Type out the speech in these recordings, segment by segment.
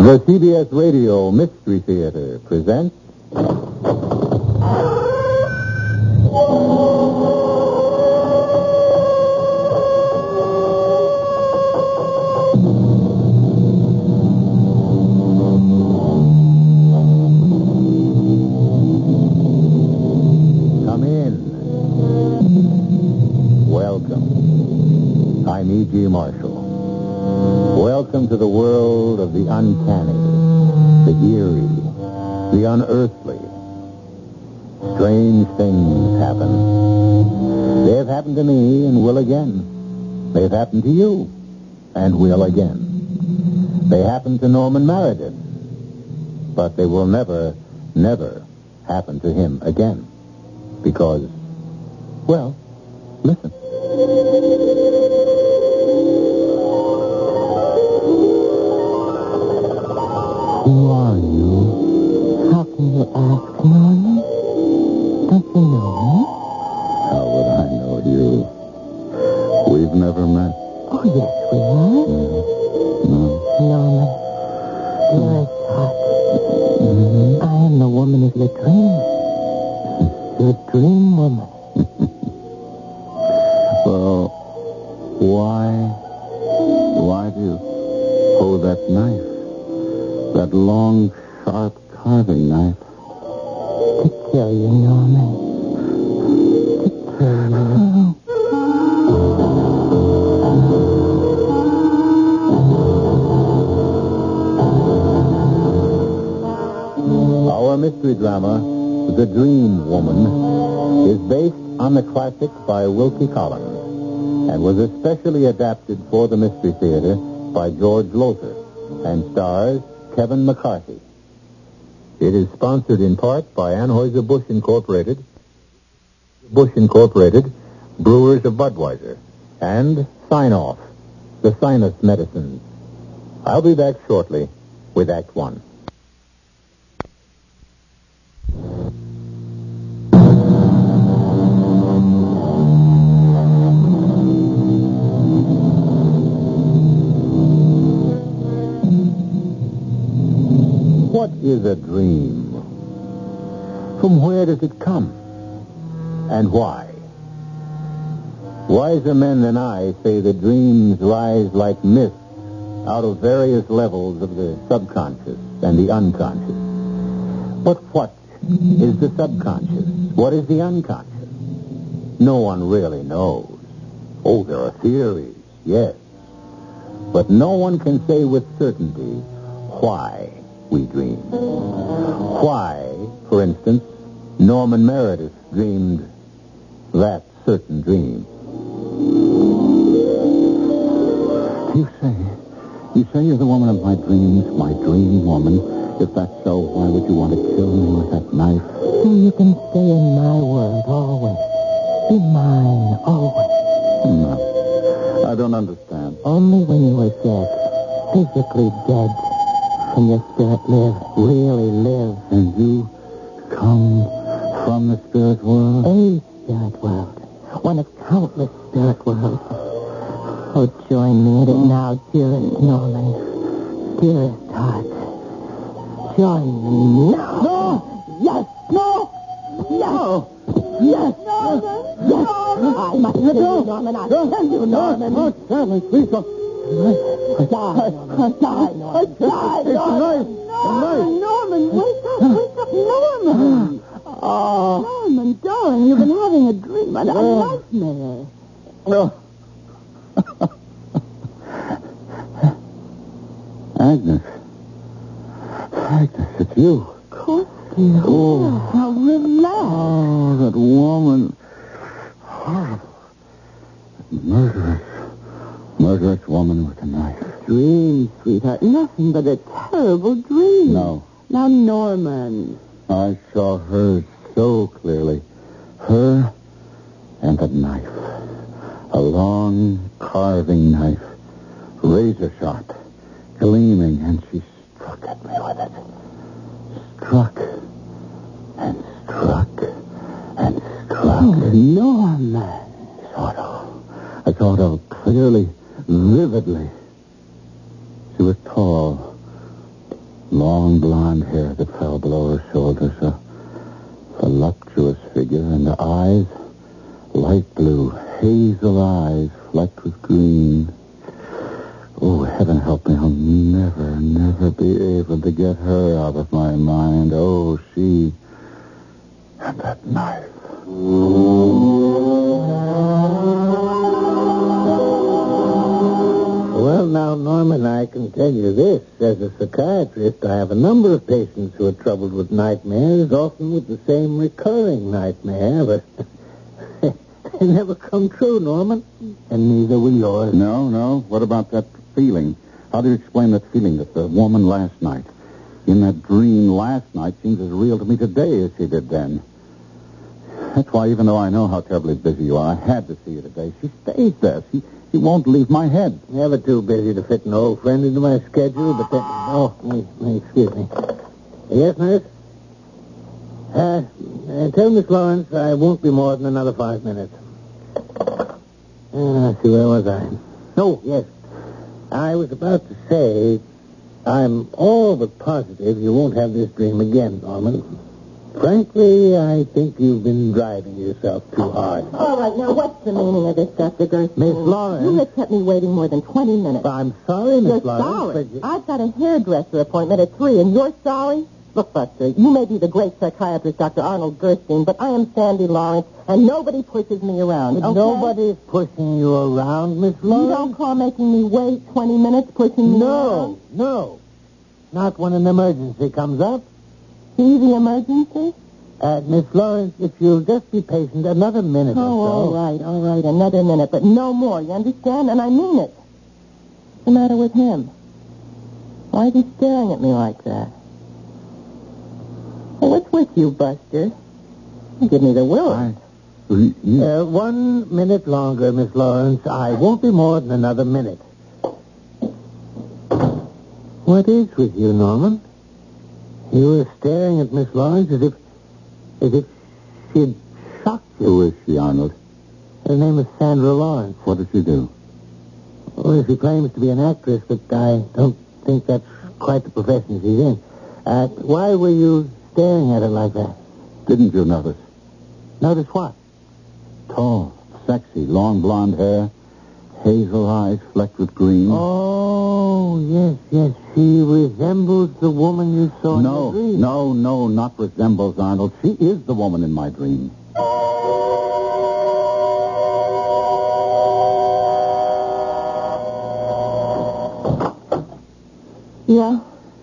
The CBS Radio Mystery Theater presents... Come in. Welcome. I'm E.G. Marshall. Welcome to the world of the uncanny, the eerie, the unearthly. Strange things happen. They have happened to me and will again. They've happened to you and will again. They happened to Norman Meredith, but they will never, never happen to him again. Because, well, listen. Who are you? How can you ask, Norman? Don't you know me? How would I know you? We've never met. Oh, yes, we have. Norman, dearest heart, I am the woman of your dreams. Your dream woman. Well, why do you hold that knife? That long, sharp carving knife. To kill you, Norman. To kill you. Our mystery drama, The Dream Woman, is based on the classic by Wilkie Collins and was especially adapted for the Mystery Theater by George Lothar and stars Kevin McCarthy. It is sponsored in part by Anheuser-Busch Incorporated, Brewers of Budweiser, and Sign-Off, the sinus medicines. I'll be back shortly with Act One. What is a dream? From where does it come? And why? Wiser men than I say that dreams rise like mists out of various levels of the subconscious and the unconscious. But what is the subconscious? What is the unconscious? No one really knows. Oh, there are theories, yes. But no one can say with certainty why we dream. Why, for instance, Norman Meredith dreamed that certain dream. You say you're the woman of my dreams, my dream woman. If that's so, why would you want to kill me with that knife? So you can stay in my world always. Be mine always. No, I don't understand. Only when you are dead, physically dead, can your spirit live, really live. And you come from the spirit world? A spirit world. One of countless spirit worlds. Oh, join me in it now, dearest Norman. Dearest heart. Join me now. No! Yes! No! No! Yes! Norman! Yes! I must kill you, Norman. I'll kill you, Norman. No, Stanley, please don't. Die, Norman. Die, Norman. Die, Norman. Norman, wake up, Norman. Oh. Norman, darling, you've been having a dream, a nightmare. No. Agnes, it's you. Of course, dear. Oh. Now relax. Oh, that woman. Horrible. Murderous woman with a knife. Dream, sweetheart. Nothing but a terrible dream. No. Now, Norman. I saw her so clearly. Her and that knife. A long carving knife. Razor sharp. Gleaming, and she struck at me with it. Struck. And struck. And struck. Oh, Norman. I thought of clearly, vividly. She was tall, Long blonde hair that fell below her shoulders, a voluptuous figure, and the eyes, light blue, hazel eyes flecked with green. Oh, heaven help me, I'll never be able to get her out of my mind. Oh, she and that knife. Well, now, Norman, I can tell you this. As a psychiatrist, I have a number of patients who are troubled with nightmares, often with the same recurring nightmare, but they never come true, Norman. And neither will yours. No. What about that feeling? How do you explain that feeling that the woman last night, in that dream last night, seems as real to me today as she did then? That's why, even though I know how terribly busy you are, I had to see you today. She stays there. She won't leave my head. Never too busy to fit an old friend into my schedule, but then... excuse me. Yes, nurse? Tell Miss Lawrence I won't be more than another 5 minutes. Let's see, where was I? Oh, yes. I was about to say, I'm all but positive you won't have this dream again, Norman. Frankly, I think you've been driving yourself too hard. All right, now what's the meaning of this, Dr. Gerstein? Miss Lawrence. You have kept me waiting more than 20 minutes. I'm sorry, Miss You're Lawrence. sorry. I've got a hairdresser appointment at 3, and you're sorry? Look, Buster, you may be the great psychiatrist, Dr. Arnold Gerstein, but I am Sandy Lawrence, and nobody pushes me around, okay? Nobody's pushing you around, Miss Lawrence. You don't call making me wait 20 minutes pushing me around? No. Not when an emergency comes up. See the emergency? Miss Lawrence, if you'll just be patient another minute or so. All right, another minute, but no more, you understand? And I mean it. What's the matter with him? Why is he staring at me like that? Hey, what's with you, Buster? You give me the will. 1 minute longer, Miss Lawrence. I won't be more than another minute. What is with you, Norman? You were staring at Miss Lawrence as if she had shocked you. Who is she, Arnold? Her name is Sandra Lawrence. What does she do? Well, she claims to be an actress, but I don't think that's quite the profession she's in. Why were you staring at her like that? Didn't you notice? Notice what? Tall, sexy, long blonde hair, hazel eyes flecked with green. Oh, yes. She resembles the woman you saw in the dream. No, not resembles, Arnold. She is the woman in my dream. Yeah?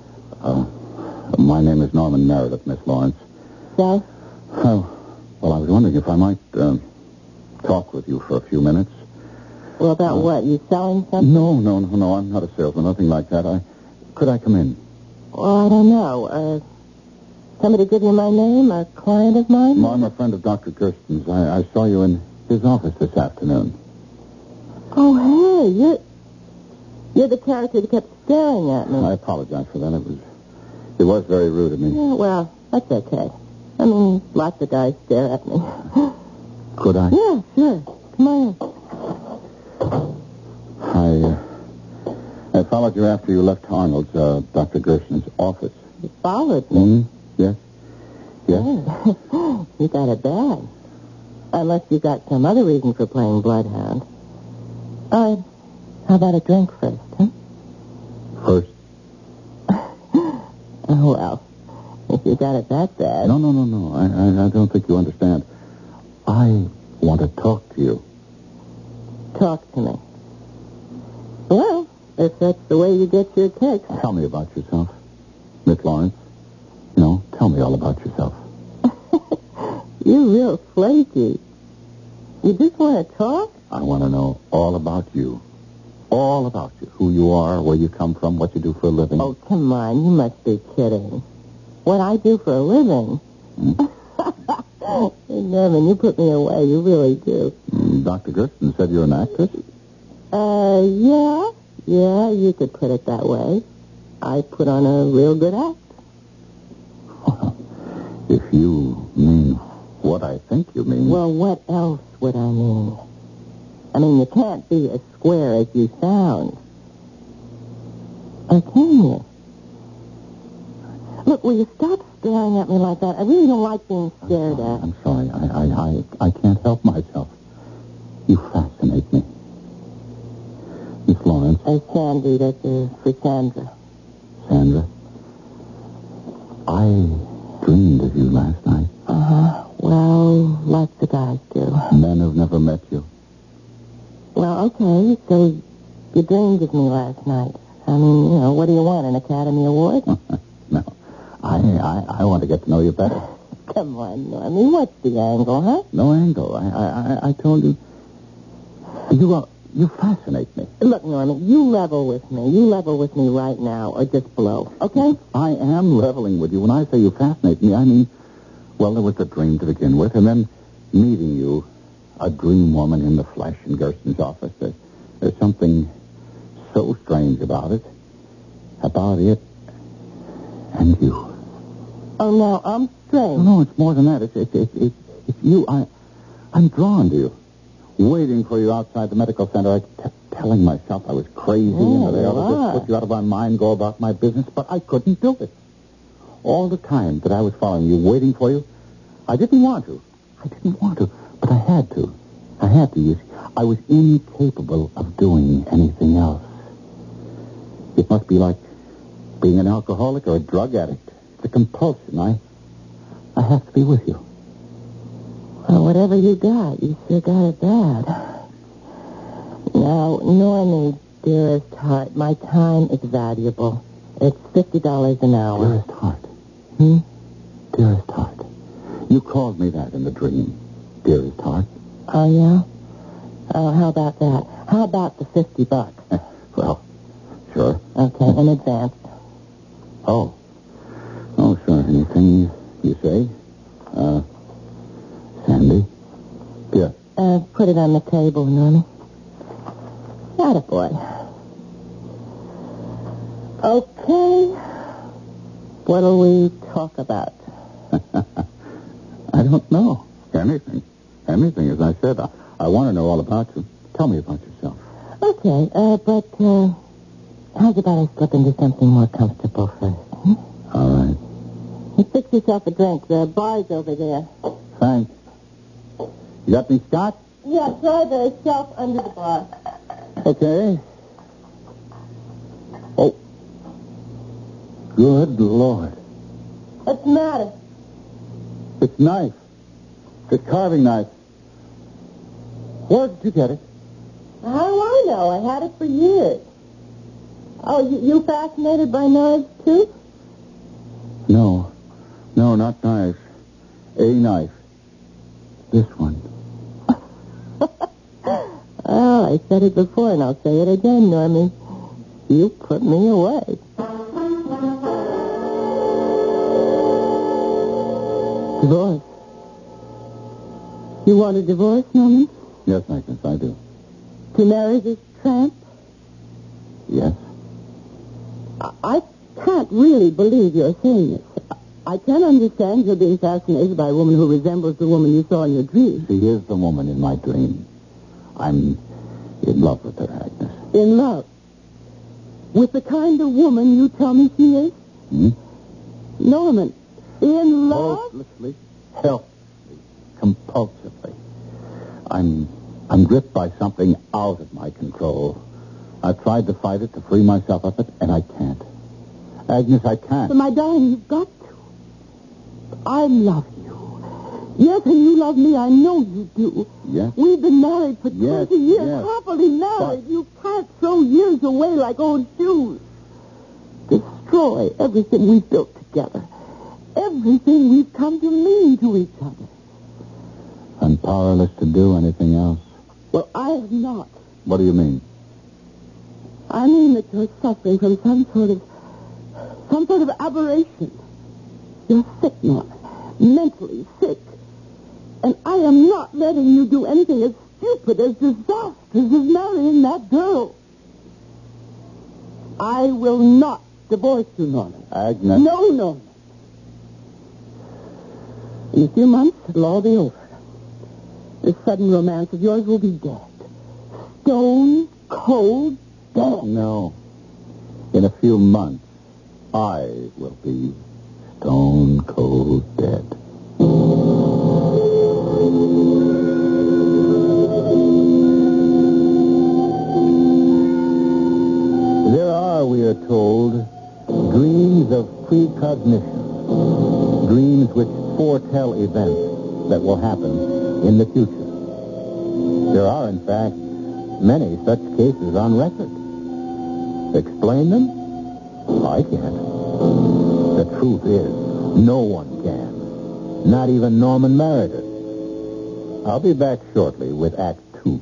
My name is Norman Meredith, Miss Lawrence. Yes? Well, I was wondering if I might talk with you for a few minutes. Well, about what? You selling something? No. I'm not a salesman, nothing like that. Could I come in? Well, I don't know. Somebody give you my name? A client of mine? No, I'm a friend of Dr. Gersten's. I saw you in his office this afternoon. Oh, hey, you're the character that kept staring at me. I apologize for that. It was very rude of me. Yeah, well, that's okay. I mean, lots of guys stare at me. Could I? Yeah, sure. Come on in. I followed you after you left Arnold's, Dr. Gersten's office. You followed me? Yes. Yes. Hey, you got it bad. Unless you got some other reason for playing bloodhound. All right. How about a drink first, huh? First? Oh, well. If you got it that bad. No. I don't think you understand. I want to talk to you. Talk to me. Well, if that's the way you get your kicks. Tell me about yourself, Miss Lawrence. No, tell me all about yourself. You're real flaky. You just want to talk? I want to know all about you. All about you. Who you are, where you come from, what you do for a living. Oh, come on. You must be kidding. What I do for a living? Hey, Norman, you put me away. You really do. Dr. Gersten said you're an actress? Yeah. Yeah, you could put it that way. I put on a real good act. If you mean what I think you mean. Well, what else would I mean? I mean, you can't be as square as you sound. Or can you? Look, will you stop staring at me like that? I really don't like being stared at. I'm sorry. I can't help myself. You fascinate me. Miss Lawrence. Sandy, that's for Sandra. Sandra. I dreamed of you last night. Uh-huh. Well, lots of guys do. Men have never met you. Well, okay, so you dreamed of me last night. I mean, what do you want, an Academy Award? No. I want to get to know you better. Come on, Normie, what's the angle, huh? No angle. I told you. You fascinate me. Look, Normie, you level with me. You level with me right now, or just blow, okay? I am leveling with you. When I say you fascinate me, I mean, well, there was the dream to begin with, and then meeting you, a dream woman in the flesh in Gersten's office. There's something so strange about it, and you. Oh, no, I'm strange. No, it's more than that. It's you. I'm drawn to you. Waiting for you outside the medical center. I kept telling myself I was crazy and that I ought to just put you out of my mind, go about my business, but I couldn't do it. All the time that I was following you, waiting for you, I didn't want to, but I had to. You see. I was incapable of doing anything else. It must be like being an alcoholic or a drug addict. It's a compulsion. I have to be with you. Well, whatever you got, you sure got it bad. Now, Normie, dearest heart, my time is valuable. It's $50 an hour. Dearest heart. Dearest heart. You called me that in the dream. Dearest heart. Oh, yeah? Oh, how about that? How about the $50? Well, sure. Okay, in advance. Oh, sure. Anything you say? Sandy? Yeah. Put it on the table, Normie. Attaboy. Okay. What'll we talk about? I don't know. Anything, as I said. I want to know all about you. Tell me about yourself. Okay, but how's about I slip into something more comfortable first? All right. You fix yourself a drink. The bar's over there. Thanks. You got any scotch? Yeah, try the shelf under the bar. Okay. Oh. Good Lord. What's the matter? It's knife. It's carving knife. Where did you get it? How do I know? I had it for years. Oh, you fascinated by knives, too? No, not knives. A knife. This one. Oh, I said it before, and I'll say it again, Normie. You put me away. Divorce. You want a divorce, Norman? Yes, Agnes, I do. To marry this tramp? Yes. I can't really believe you're saying this. I can understand you're being fascinated by a woman who resembles the woman you saw in your dream. She is the woman in my dream. I'm in love with her, Agnes. In love? With the kind of woman you tell me she is? Norman, in love? Hopelessly, helplessly, compulsively. I'm gripped by something out of my control. I've tried to fight it, to free myself of it, and I can't. Agnes, I can't. But my darling, you've got to. I love you. Yes, and you love me. I know you do. Yes. We've been married for 20 years, yes. happily married. You can't throw years away like old shoes. Destroy everything we've built together. Everything we've come to mean to each other. I'm powerless to do anything else. Well, I am not. What do you mean? I mean that you're suffering from some sort of aberration. You're sick, Norman. Mentally sick. And I am not letting you do anything as stupid, as disastrous as marrying that girl. I will not divorce you, Norman. Agnes. No, Norman. In a few months, it'll all be over. This sudden romance of yours will be dead. Stone cold dead. No. In a few months, I will be stone cold dead. There are, we are told, dreams of precognition, dreams which foretell events that will happen in the future. There are, in fact, many such cases on record. Explain them? I can't. The truth is, no one can. Not even Norman Meredith. I'll be back shortly with Act 2.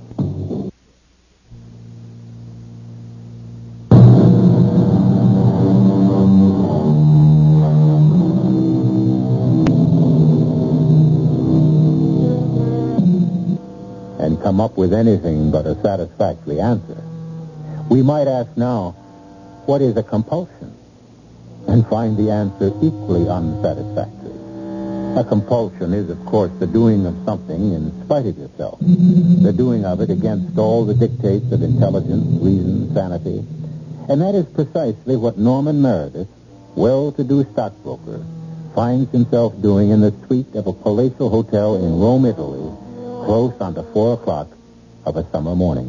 And come up with anything but a satisfactory answer. We might ask now, what is a compulsion? And find the answer equally unsatisfactory. A compulsion is, of course, the doing of something in spite of yourself. The doing of it against all the dictates of intelligence, reason, sanity. And that is precisely what Norman Meredith, well-to-do stockbroker, finds himself doing in the suite of a palatial hotel in Rome, Italy, close on to 4 o'clock of a summer morning.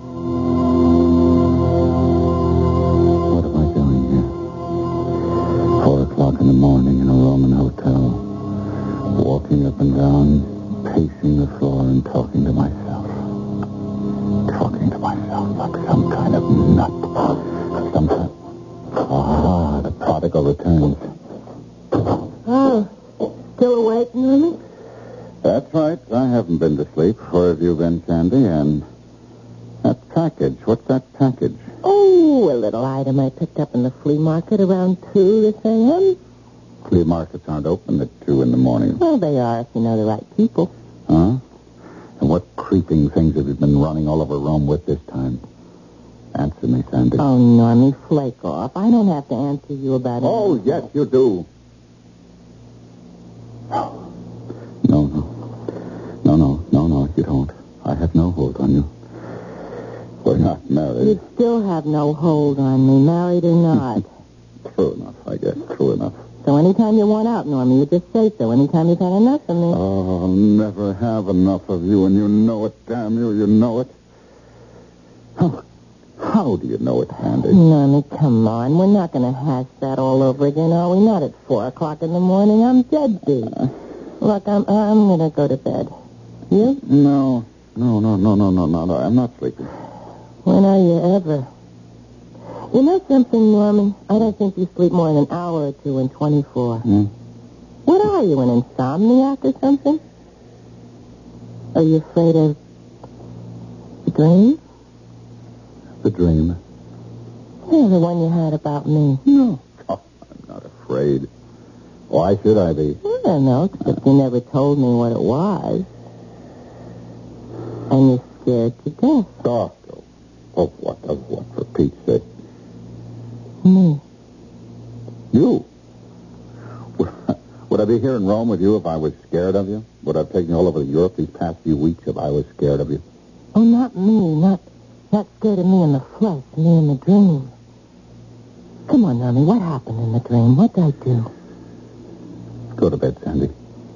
What am I doing here? 4 o'clock in the morning in a Roman hotel. Walking up and down, pacing the floor and talking to myself. Talking to myself like some kind of nut. Some kind... Ah, the prodigal returns. Oh, still awake, Norman? That's right. I haven't been to sleep. Where have you been, Sandy? And that package. What's that package? Oh, a little item I picked up in the flea market around 2 this a.m. Flea markets aren't open at 2 in the morning. Well, they are if you know the right people. Huh? And what creeping things have you been running all over Rome with this time? Answer me, Sandy. Oh, Normie, flake off. I don't have to answer you about it. Oh, yes, you do. No, you don't. I have no hold on you. We're not married. You still have no hold on me, married or not. True enough, I guess. True enough. So anytime you want out, Normie, you just say so. Anytime you've had enough of me. Oh, I'll never have enough of you, and you know it, damn you, you know it. How do you know it, Sandy? Normie, come on. We're not going to hash that all over again, are we? Not at 4 o'clock in the morning. I'm dead beat. Look, I'm going to go to bed. You? No. I'm not sleeping. When are you ever? You know something, Norman? I don't think you sleep more than an hour or two in 24. What are you, an insomniac or something? Are you afraid of the dream? The dream? Yeah, the one you had about me. No. Oh, I'm not afraid. Why should I be? I don't know, except you never told me what it was. And you're scared to death. Oh, what, for Pete's sake? Me. You? Would I be here in Rome with you if I was scared of you? Would I have taken you all over Europe these past few weeks if I was scared of you? Oh, not me. Not scared of me in the flesh, me in the dream. Come on, Normie, what happened in the dream? What did I do? Go to bed, Sandy.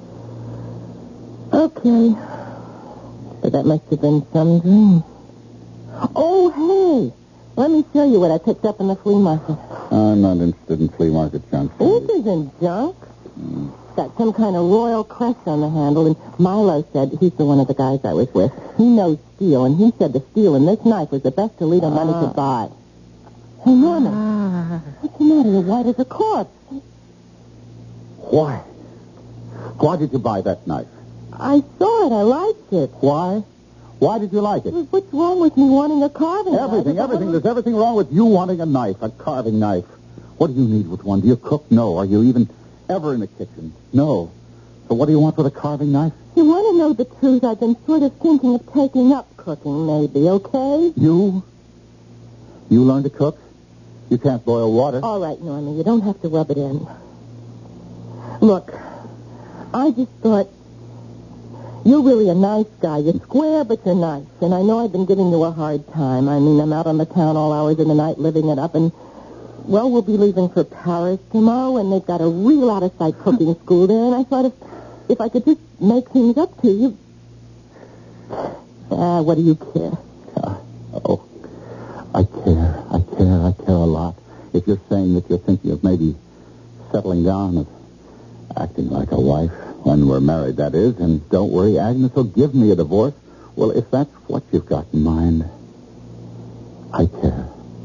Okay. But that must have been some dream. Oh, hey! Let me show you what I picked up in the flea market. I'm not interested in flea market junk. This isn't junk. It's got some kind of royal crest on the handle, and Milo said, he's the one of the guys I was with, he knows steel, and he said the steel in this knife was the best Toledo money could buy. Hey, Norman, what's the matter? You're white as a corpse. Why? Why did you buy that knife? I saw it. I liked it. Why? Why did you like it? What's wrong with me wanting a carving knife? Everything. There's everything wrong with you wanting a knife, a carving knife. What do you need with one? Do you cook? No. Are you even ever in the kitchen? No. So what do you want with a carving knife? You want to know the truth? I've been sort of thinking of taking up cooking, maybe, okay? You? You learn to cook? You can't boil water. All right, Norman, you don't have to rub it in. Look, I just thought, you're really a nice guy. You're square, but you're nice. And I know I've been giving you a hard time. I mean, I'm out on the town all hours of the night living it up, and well, we'll be leaving for Paris tomorrow, and they've got a real out-of-sight cooking school there, and I thought if I could just make things up to you... what do you care? I care a lot. If you're saying that you're thinking of maybe settling down, of acting like a wife when we're married, that is, and don't worry, Agnes will give me a divorce. Well, if that's what you've got in mind, I care.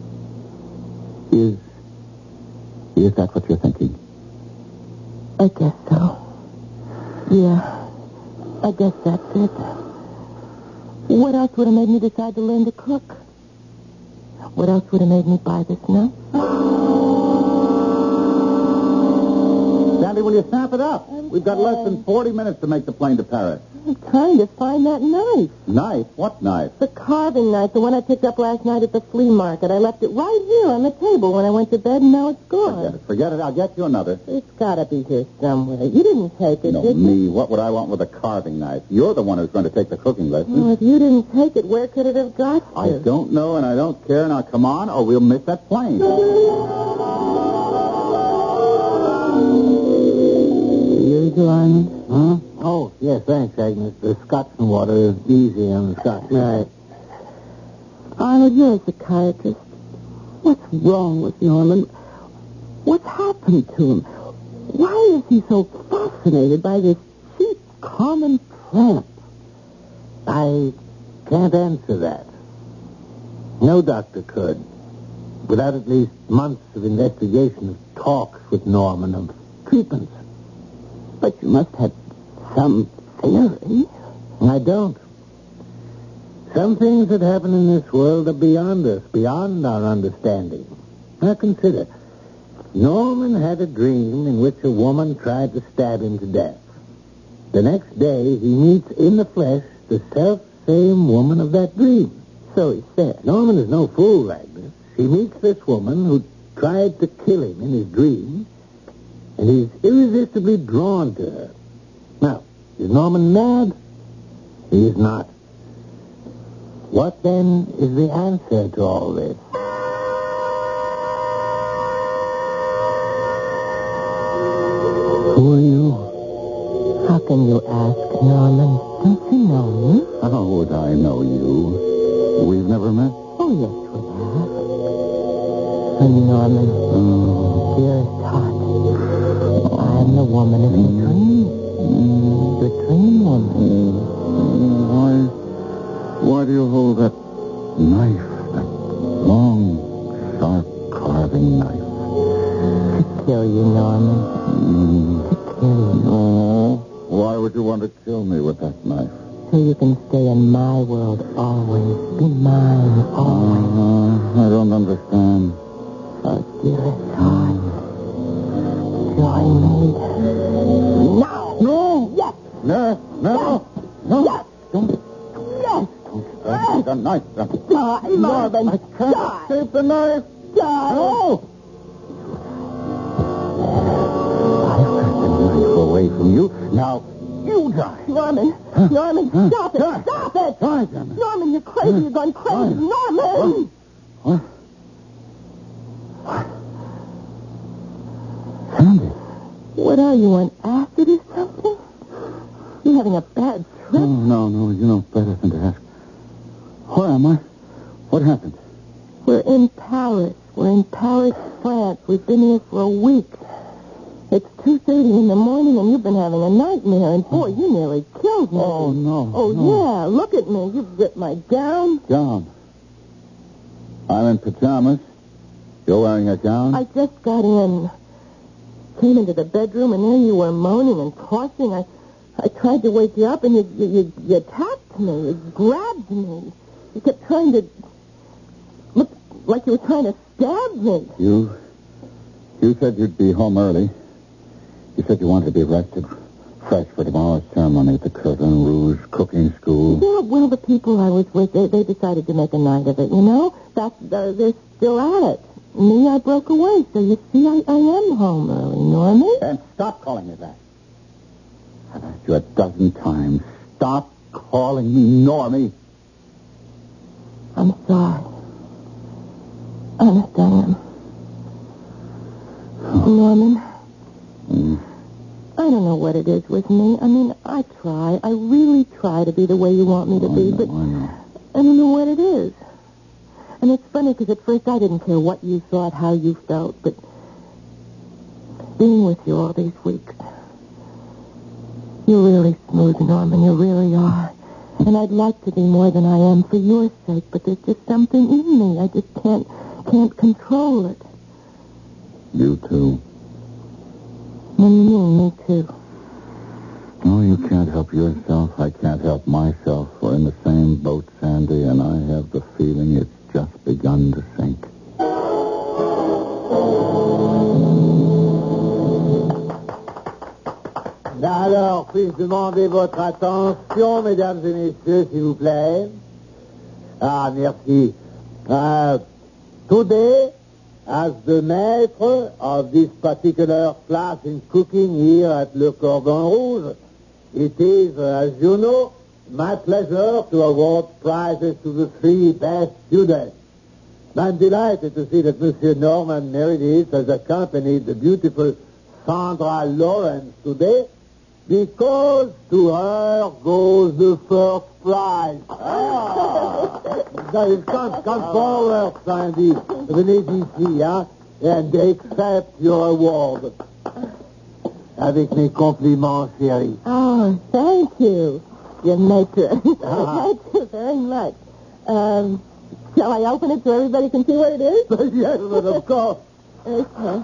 Is that what you're thinking? I guess so. Yeah, I guess that's it. What else would have made me decide to learn to cook? What else would have made me buy this knife? Sandy, will you snap it up? We've got less than 40 minutes to make the plane to Paris. I'm trying to find that knife. Knife? What knife? The carving knife, the one I picked up last night at the flea market. I left it right here on the table when I went to bed, and now it's gone. Forget it. I'll get you another. It's got to be here somewhere. You didn't take it, No, did me. you? What would I want with a carving knife? You're the one who's going to take the cooking lesson. Well, if you didn't take it, where could it have got to? I don't know, and I don't care. Now, come on, or we'll miss that plane. You, Arnold? Huh? Oh, yes, thanks, Agnes. The Scotch and water is easy on the Scotch. Right. Arnold, you're a psychiatrist. What's wrong with Norman? What's happened to him? Why is he so fascinated by this cheap, common tramp? I can't answer that. No doctor could. Without at least months of investigation, of talks with Norman, of treatments. But you must have some theory. I don't. Some things that happen in this world are beyond us, beyond our understanding. Now consider, Norman had a dream in which a woman tried to stab him to death. The next day, he meets in the flesh the self-same woman of that dream. So he said. Norman is no fool, Agnes. He meets this woman who tried to kill him in his dream, and he's irresistibly drawn to her. Now, is Norman mad? He is not. What, then, is the answer to all this? Who are you? How can you ask, Norman? Don't you know me? How would I know you? We've never met? Oh, yes, we have. Norman, dearest heart, I am the woman of your dream. The dream woman. Why do you hold that knife, that long, sharp carving knife? To kill you, Norman. To kill you. Oh, why would you want to kill me with that knife? So you can stay in my world always. Be mine always. I don't understand. Oh, dearest heart, join me. Now! No! Yes! No! No! Yes! Don't Yes! take the knife. Die, Marvin! I can't Die! escape the knife. Die! No! I've got the knife away from you. Now, you die. Norman! Norman, stop it! Die. Stop it! Die, damn it. Norman, you're crazy. You're gone crazy. Norman! What? Sandy. What are you, on acid or something? You having a bad trip? No, you know better than to ask. Where am I? What happened? We're in Paris. We're in Paris, France. We've been here for a week. It's 2:30 in the morning, and you've been having a nightmare. And, boy, you nearly killed me. Oh, no. Oh, no. yeah. Look at me. You've ripped my gown. Gown. I'm in pajamas. You're wearing a gown? I just got in. Came into the bedroom, and there you were moaning and tossing. I tried to wake you up, and you attacked me. You grabbed me. You kept trying to... Look like you were trying to stab me. You said you'd be home early. You said you wanted to be rested, fresh for tomorrow's ceremony at the Curtain Rouge cooking school. Yeah, well, the people I was with, they decided to make a night of it, you know? They're still at it. Me, I broke away, so you see, I am home early, Norman. And stop calling me that. I've asked you a dozen times. Stop calling me Normie. I'm sorry. Honest, I am. Norman, Mm. I don't know what it is with me. I mean, I try. I really try to be the way you want me to be, but I know. I don't know what it is. And it's funny because at first I didn't care what you thought, how you felt, but being with you all these weeks, you're really smooth, Norman. You really are. And I'd like to be more than I am for your sake, but there's just something in me. I just can't control it. You too. What do you mean, me too? Oh, you can't help yourself. I can't help myself. We're in the same boat, Sandy, and I have the feeling it's just begun to sink. Alors, puis-je demander votre attention, mesdames et messieurs, s'il vous plaît? Ah, merci. Today, as the maître of this particular class in cooking here at Le Cordon Rouge, it is, as you know, my pleasure to award prizes to the 3 best students. I'm delighted to see that Monsieur Norman Meredith has accompanied the beautiful Sandra Lawrence today, because to her goes the first prize. Come forward, Sandy. Venez ici, hein, and accept your award. Avec mes compliments, chérie. Oh, thank you, your maître. Thank you very much. Shall I open it so everybody can see what it is? Yes, but of course. Okay.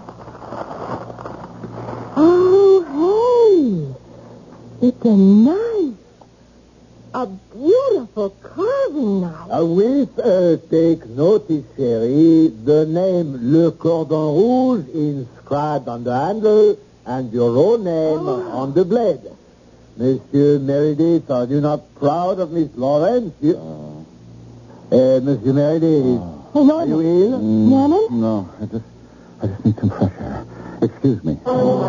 Oh, hey. It's a knife. A beautiful carving knife. Take notice, chérie, the name Le Cordon Rouge inscribed on the handle and your own name on the blade. Monsieur Meredith, are you not proud of Miss Lawrence? Monsieur Meredith, Hey, Norman. are you ill? Norman? No, I just need some fresh air. Excuse me.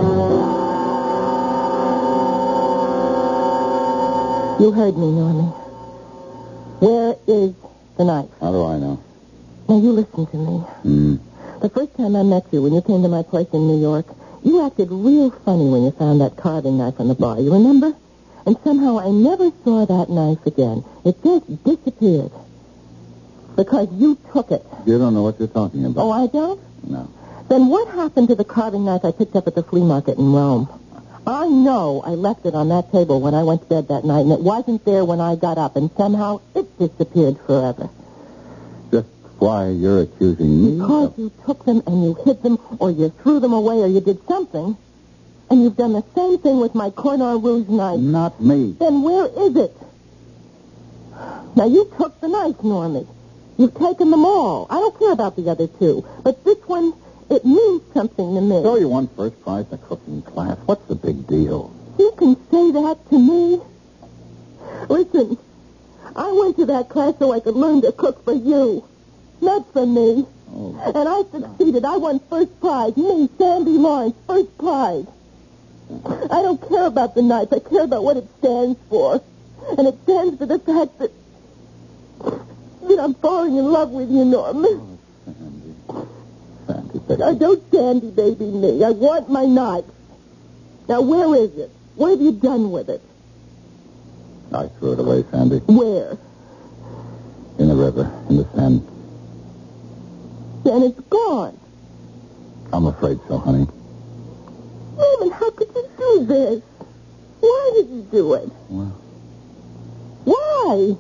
You heard me, Norman. Where is the knife? How do I know? Now, you listen to me. The first time I met you, when you came to my place in New York, you acted real funny when you found that carving knife on the bar. You remember? And somehow I never saw that knife again. It just disappeared. Because you took it. You don't know what you're talking about. Oh, I don't? No. Then what happened to the carving knife I picked up at the flea market in Rome? I know I left it on that table when I went to bed that night, and it wasn't there when I got up, and somehow it disappeared forever. Just why you're accusing me? Because you took them and you hid them, or you threw them away, or you did something, and you've done the same thing with my Cordon Rouge knife. Not me. Then where is it? Now, you took the knife, Normie. You've taken them all. I don't care about the other 2, but this one, it means something to me. So you won first prize in a cooking class. What's the big deal? You can say that to me? Listen, I went to that class so I could learn to cook for you, not for me. Oh. And I succeeded. I won first prize. Me, Sandy Lawrence, first prize. I don't care about the knife. I care about what it stands for. And it stands for the fact that I'm falling in love with you, Norman. Sandy, baby. Now, don't Sandy baby me. I want my knife. Now, where is it? What have you done with it? I threw it away, Sandy. Where? In the river, in the Seine. Then it's gone. I'm afraid so, honey. Norman, how could you do this? Why did you do it? Well, Why?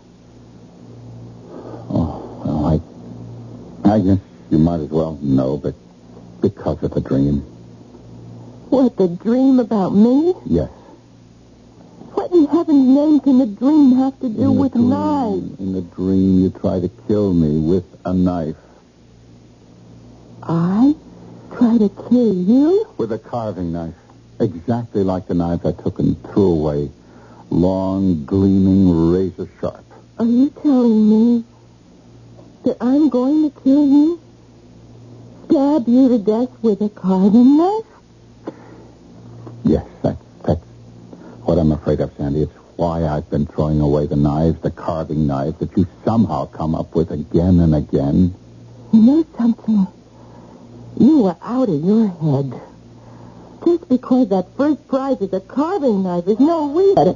I guess you might as well know, but because of the dream. What, the dream about me? Yes. What in heaven's name can the dream have to do with knives? In the dream, you try to kill me with a knife. I try to kill you? With a carving knife. Exactly like the knife I took and threw away. Long, gleaming, razor sharp. Are you telling me that I'm going to kill you? Stab you to death with a carving knife? Yes, that's what I'm afraid of, Sandy. It's why I've been throwing away the knives, the carving knives, that you somehow come up with again and again. You know something? You were out of your head. Just because that first prize is a carving knife is no reason.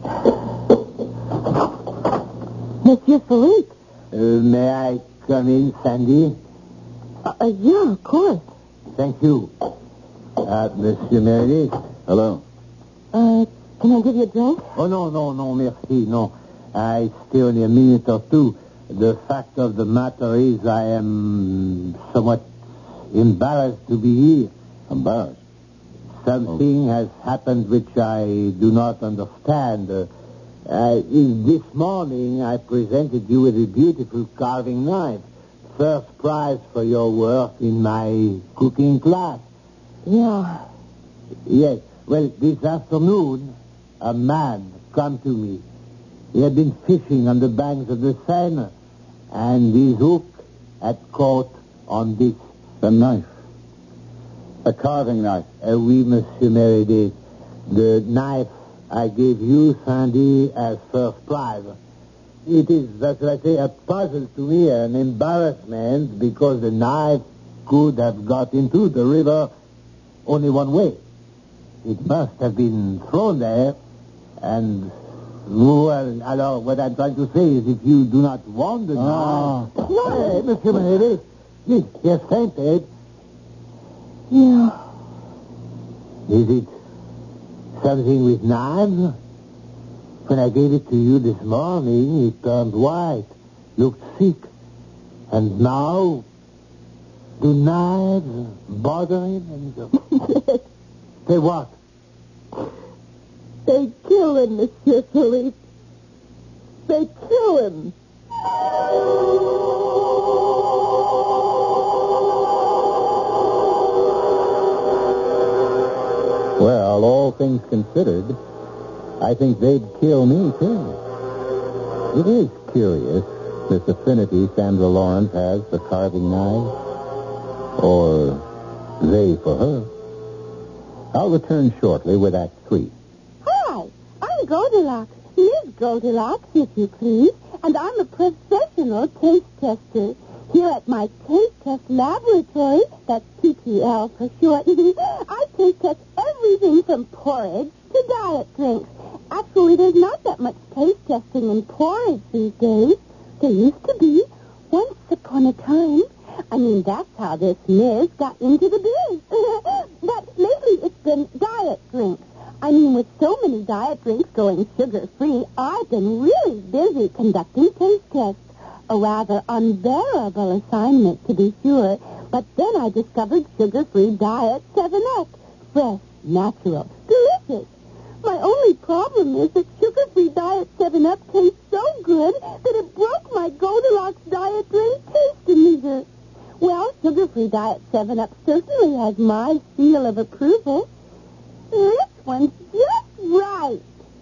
Monsieur Philippe. May I come in, Sandy? Yeah, of course. Thank you. Monsieur Meredith? Hello. Can I give you a drink? Oh, no, merci, no. I stay only a minute or two. The fact of the matter is I am somewhat embarrassed to be here. Embarrassed? Something has happened which I do not understand. This morning I presented you with a beautiful carving knife. First prize for your work in my cooking class. Yeah. Yes. Well, this afternoon, a man come to me. He had been fishing on the banks of the Seine, and his hook had caught on this. A knife. A carving knife. Oui, Monsieur Meredith. The knife I gave you, Sandy, as first prize. It is, that's what I say, a puzzle to me, an embarrassment, because the knife could have got into the river only one way. It must have been thrown there, and, well, alors, what I'm trying to say is if you do not want the knife... Hey, Monsieur Meredith, he has fainted. Yeah. Is it something with knives? When I gave it to you this morning, it turned white, looked sick. And now, do knives bother him? Say what? They kill him, Monsieur Philippe. They kill him. Well, all things considered, I think they'd kill me, too. It is curious, this affinity Sandra Lawrence has for carving knives. Or they for her. I'll return shortly with Act 3. Hi, I'm Goldilocks. Miss Goldilocks, if you please. And I'm a professional taste tester. Here at my taste test laboratory, that's TTL for short, I taste test everything from porridge to diet drinks. Actually, there's not that much taste testing in porridge these days. There used to be, once upon a time. I mean, that's how this Miss got into the biz. But lately it's been diet drinks. I mean, with so many diet drinks going sugar-free, I've been really busy conducting taste tests. A rather unbearable assignment, to be sure. But then I discovered sugar-free diet 7-Up. Fresh, natural, delicious. My only problem is that sugar-free diet 7-Up tastes so good that it broke my Goldilocks diet drink taste-o-meter. Well, sugar-free diet 7-Up certainly has my seal of approval. This one's just right.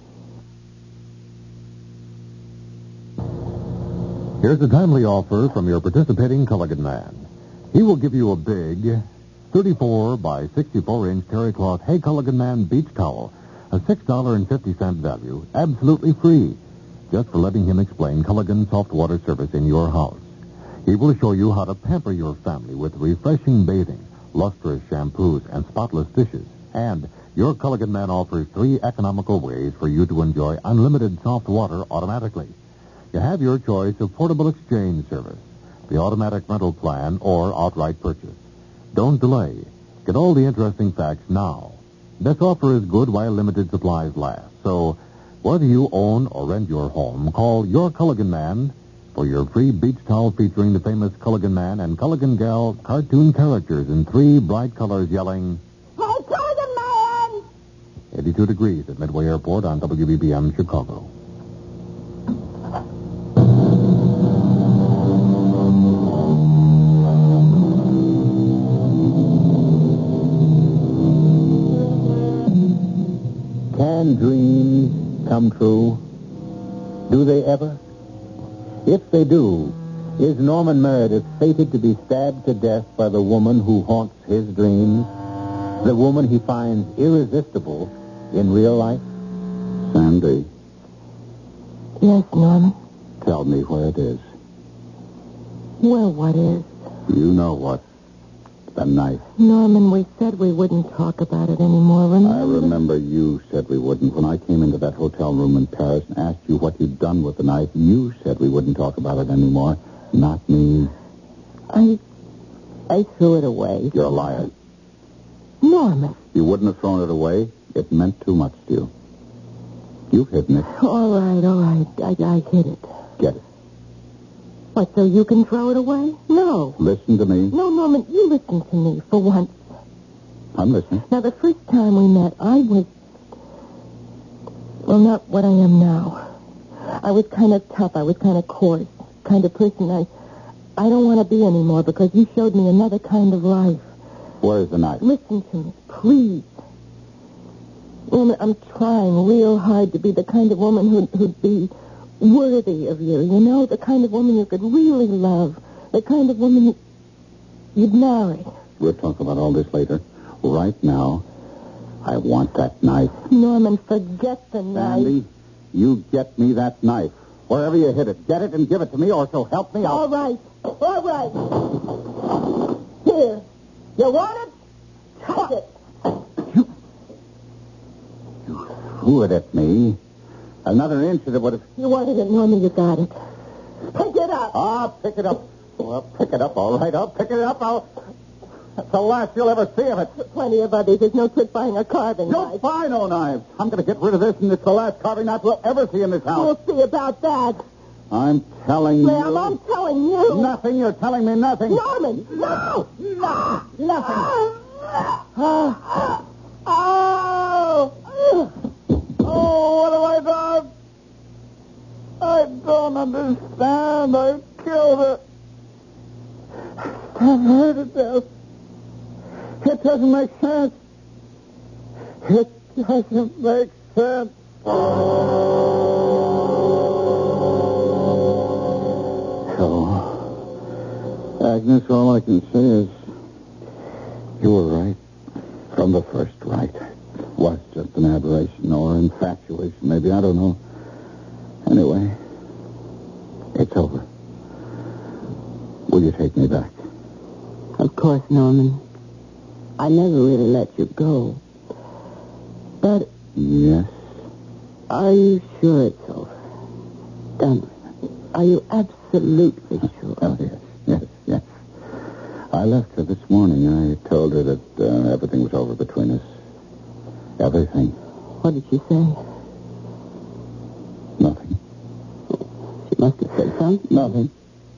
Here's a timely offer from your participating Culligan man. He will give you a big 34 by 64-inch terry cloth Hey Culligan Man beach towel, a $6.50 value, absolutely free, just for letting him explain Culligan soft water service in your house. He will show you how to pamper your family with refreshing bathing, lustrous shampoos, and spotless dishes. And your Culligan man offers 3 economical ways for you to enjoy unlimited soft water automatically. You have your choice of portable exchange service, the automatic rental plan, or outright purchase. Don't delay. Get all the interesting facts now. This offer is good while limited supplies last. So, whether you own or rent your home, call your Culligan Man for your free beach towel featuring the famous Culligan Man and Culligan Gal cartoon characters in 3 bright colors yelling, Hey, Culligan Man! 82 degrees at Midway Airport on WBBM Chicago. Can dreams come true? Do they ever? If they do, is Norman Meredith fated to be stabbed to death by the woman who haunts his dreams? The woman he finds irresistible in real life? Sandy, Yes, Norman. tell me where it is. Well, what is? You know what. The knife. Norman, we said we wouldn't talk about it anymore, remember? I remember you said we wouldn't. When I came into that hotel room in Paris and asked you what you'd done with the knife, you said we wouldn't talk about it anymore. Not me. I threw it away. You're a liar. Norman. You wouldn't have thrown it away. It meant too much to you. You've hidden it. All right. I hid it. Get it. What, so you can throw it away? No. Listen to me. No, Norman, you listen to me for once. I'm listening. Now, the first time we met, I was... Well, not what I am now. I was kind of tough. I was kind of coarse. Kind of person I don't want to be anymore because you showed me another kind of life. Where's the knife? Listen to me, please. Norman, I'm trying real hard to be the kind of woman who'd be worthy of you, you know? The kind of woman you could really love. The kind of woman you'd marry. We'll talk about all this later. Right now, I want that knife. Norman, forget the knife. Sandy, you get me that knife. Wherever you hid it, get it and give it to me, or so help me out. All right. Here. You want it? Take it. You threw it at me. Another inch and it would have... You wanted it, Norman, you got it. Pick it up. I'll pick it up. Well, pick it up, all right. I'll pick it up. That's the last you'll ever see of it. Plenty of others. There's no trick buying a carving Don't knife. buy no knives. I'm going to get rid of this, and it's the last carving knife we'll ever see in this house. We'll see about that. I'm telling you. Ma'am, I'm telling you. Nothing. You're telling me nothing. Norman, no. Nothing. Oh, what have I done? I don't understand. I've killed her. I've hurt her to death. It doesn't make sense. It doesn't make sense. So, Agnes, all I can say is you were right. From the first, right. It was just an aberration or infatuation, maybe. I don't know. Anyway, it's over. Will you take me back? Of course, Norman. I never really let you go. But Yes. are you sure it's over? Done. Are you absolutely sure? Oh, yes. I left her this morning. I told her that everything was over between us. Everything. What did she say? Nothing. She must have said something. Nothing.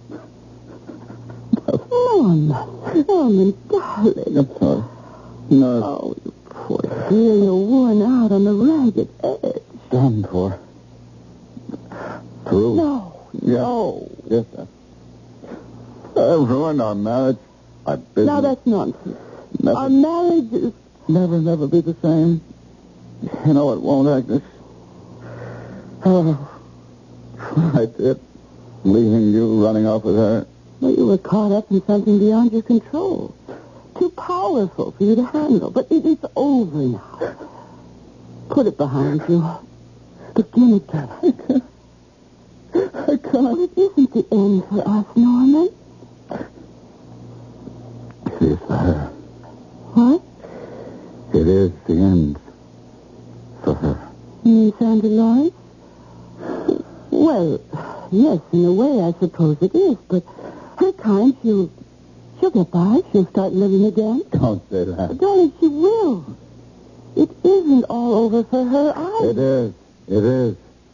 Norman, darling. I'm sorry. No. Oh, you poor dear. You're worn out on the ragged edge. Done for. Through. No. Yes, sir. I've ruined our marriage. Our business. Now, that's nonsense. Never. Our marriage is... Never be the same. You know it won't, Agnes. Oh, I did. Leaving you, running off with her. Well, you were caught up in something beyond your control. Too powerful for you to handle. But it is over now. Put it behind you. Begin again. I can't. Well, it isn't the end for us, Norman. It is for her. What? It is the end for her. You mean Sandra Lawrence? Well, yes, in a way, I suppose it is. But her kind, she'll get by. She'll start living again. Don't say that. Darling, she will. It isn't all over for her either. It is.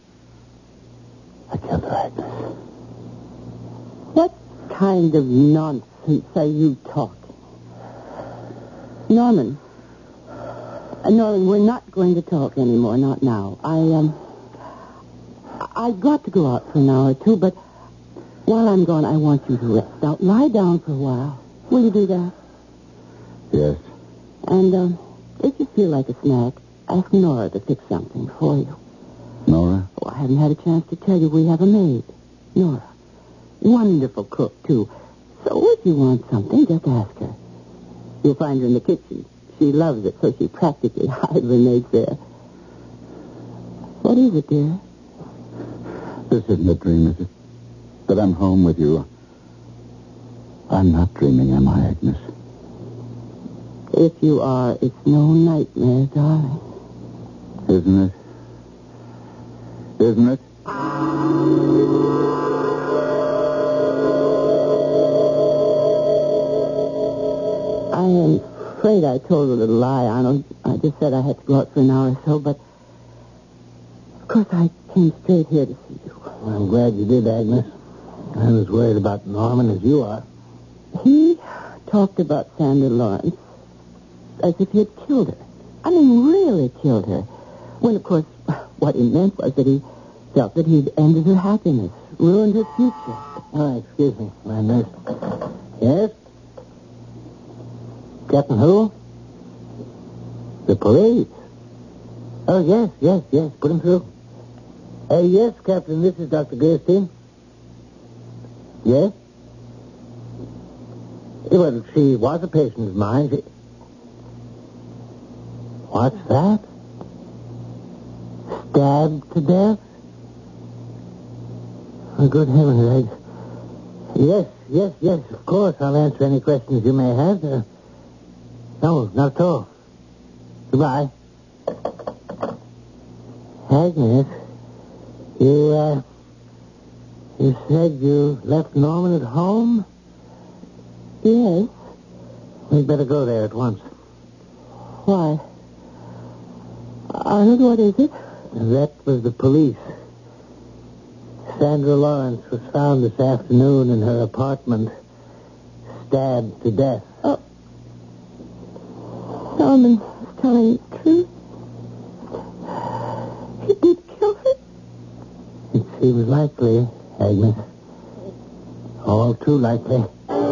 I killed her, Agnes. What kind of nonsense are you talking? Norman, we're not going to talk anymore, not now. I've got to go out for an hour or two, but while I'm gone, I want you to rest. Now, lie down for a while. Will you do that? Yes. And, if you feel like a snack, ask Nora to fix something for you. Nora? Oh, I haven't had a chance to tell you we have a maid. Nora. Wonderful cook, too. So if you want something, just ask her. You'll find her in the kitchen. She loves it, so she practically hibernates there. What is it, dear? This isn't a dream, is it? That I'm home with you. I'm not dreaming, am I, Agnes? If you are, it's no nightmare, darling. Isn't it? Isn't it? I am afraid I told a little lie, Arnold. I just said I had to go out for an hour or so, but of course I came straight here to see you. I'm glad you did, Agnes. I was worried about Norman as you are. He talked about Sandra Lawrence as if he had killed her. I mean, really killed her. When, of course, what he meant was that he felt that he'd ended her happiness, ruined her future. Oh, excuse me, my nurse. Yes? Captain who? The police. Oh, yes. Put him through. Yes, Captain, this is Dr. Gerstein. Yes? Well, she was a patient of mine. What's that? Stabbed to death? Oh, good heavens, Yes, of course. I'll answer any questions you may have. No, not at all. Goodbye. Agnes, you said you left Norman at home? Yes. We'd better go there at once. Why? Arnold, what is it? That was the police. Sandra Lawrence was found this afternoon in her apartment, stabbed to death. Oh. Norman was telling the truth. He did kill her? It seems likely, Agnes. All too likely.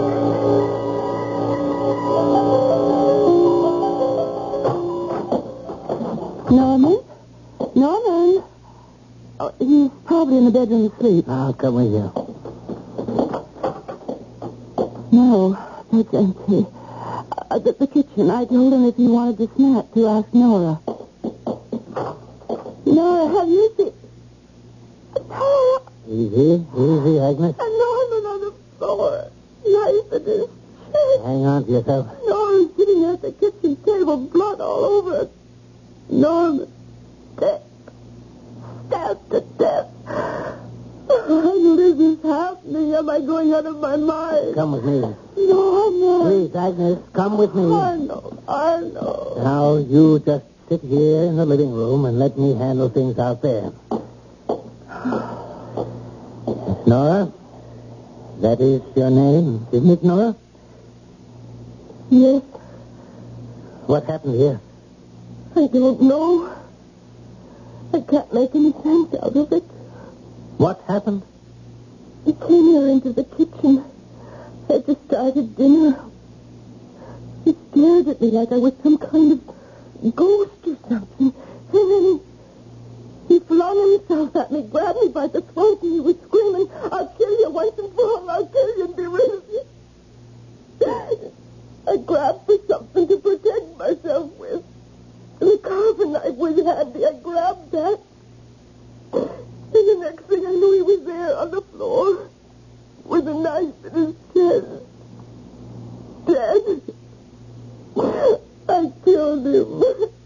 Norman? Oh, he's probably in the bedroom asleep. I'll come with you. No, that's empty. The kitchen. I told him if he wanted the snack to ask Nora. Nora, have you seen... Nora! Easy, Agnes. And Norman on the floor. Knife in his chest. Hang on to yourself. Norman sitting at the kitchen table, blood all over it. Norman, dead. Stabbed to death. How is this happening? Am I going out of my mind? Come with me. Norman. Please, Agnes, come with me. Arnold. Now, you just sit here in the living room and let me handle things out there. Nora? That is your name, isn't it, Nora? Yes. What happened here? I don't know. I can't make any sense out of it. What happened? He came here into the kitchen. I had just started dinner. He stared at me like I was some kind of ghost or something. And then he flung himself at me, grabbed me by the throat, and he was screaming, "I'll kill you once and for all. I'll kill you and be rid of you." I grabbed for something to protect myself with. The carving knife was handy. I grabbed that. And the next thing I knew, he was there on the floor with a knife in his chest. Dead. I killed him.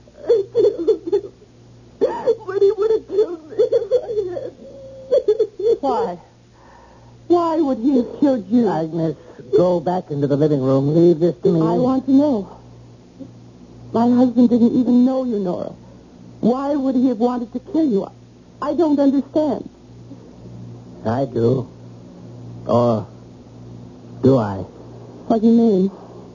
But he would have killed me if I hadn't. Why? Why would he have killed you? Agnes, go back into the living room. Leave this to me. I want to know. My husband didn't even know you, Nora. Why would he have wanted to kill you? I don't understand. I do. Or do I? What do you mean?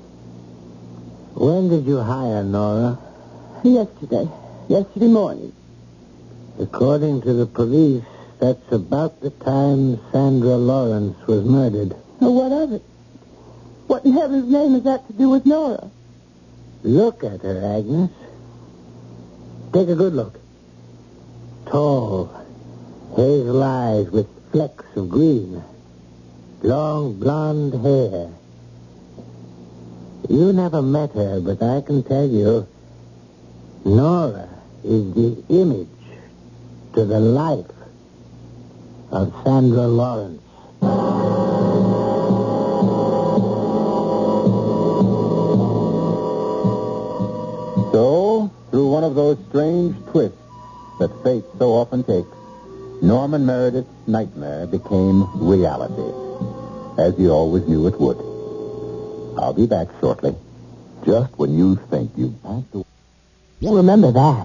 When did you hire Nora? Yesterday morning. According to the police, that's about the time Sandra Lawrence was murdered. Well, what of it? What in heaven's name has that to do with Nora? Look at her, Agnes. Take a good look. Tall, hazel eyes with flecks of green, long blonde hair. You never met her, but I can tell you, Nora is the image to the life of Sandra Lawrence. one of those strange twists that fate so often takes, Norman Meredith's nightmare became reality, as he always knew it would. I'll be back shortly, just when you think you've passed away. You remember that.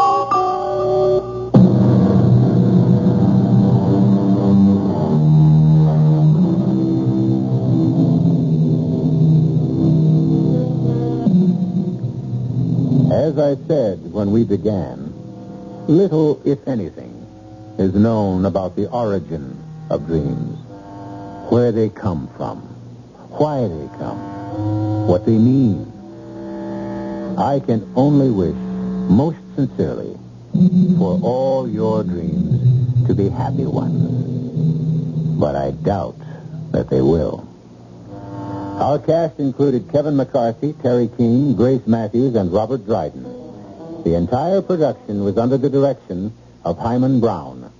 As I said when we began, little, if anything, is known about the origin of dreams, where they come from, why they come, what they mean. I can only wish, most sincerely, for all your dreams to be happy ones, but I doubt that they will. Our cast included Kevin McCarthy, Terry Keane, Grace Matthews, and Robert Dryden. The entire production was under the direction of Hyman Brown.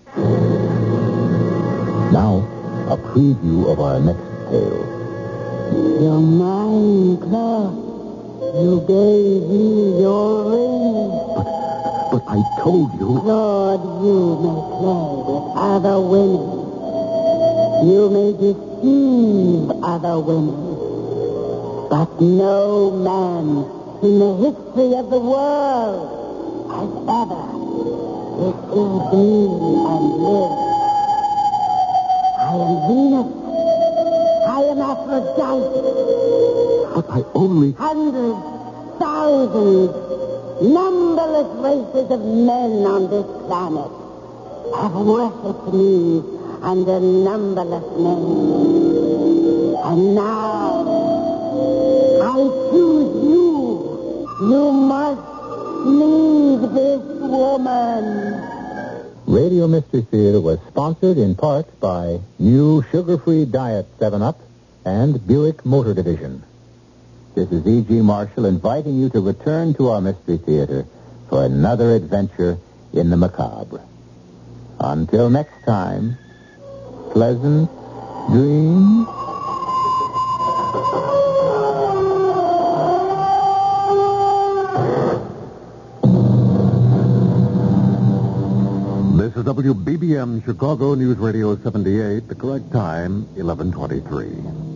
Now, a preview of our next tale. You're mine, Claude. You gave me your ring. But I told you... Claude, you may play with other women. You may deceive other women. But no man in the history of the world has ever deceived me and lived. I am Venus. I am Aphrodite. But I only... Hundreds, thousands, numberless races of men on this planet have worshipped me under numberless names. And now... I choose you. You must leave this woman. Radio Mystery Theater was sponsored in part by new sugar-free diet 7-Up and Buick Motor Division. This is E.G. Marshall inviting you to return to our Mystery Theater for another adventure in the macabre. Until next time, pleasant dreams. This is WBBM Chicago News Radio 78, the correct time, 11:23.